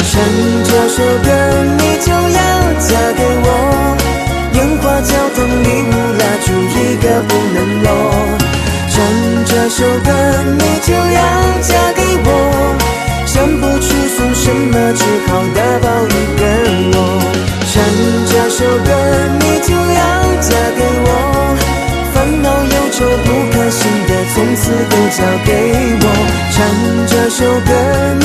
唱这首歌你就要嫁给我，烟花交通礼物蜡烛一个不能落。唱这首歌你就要嫁给我，想不出送什么，只好打包一个我。唱这首歌你就要嫁给我，烦恼忧愁不可信的从此都交给我。唱这首歌